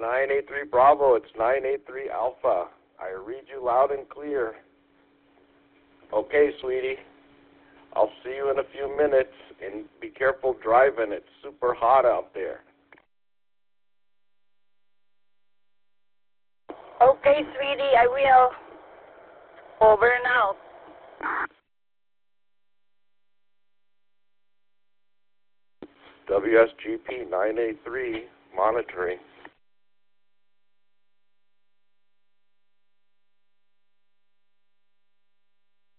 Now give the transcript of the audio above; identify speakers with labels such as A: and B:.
A: 983 Bravo, it's 983 Alpha. I read you loud and clear. Okay, sweetie. I'll see you in a few minutes, and be careful driving. It's super hot out there.
B: Okay, sweetie, I will. Over and out.
A: WSGP 983 monitoring.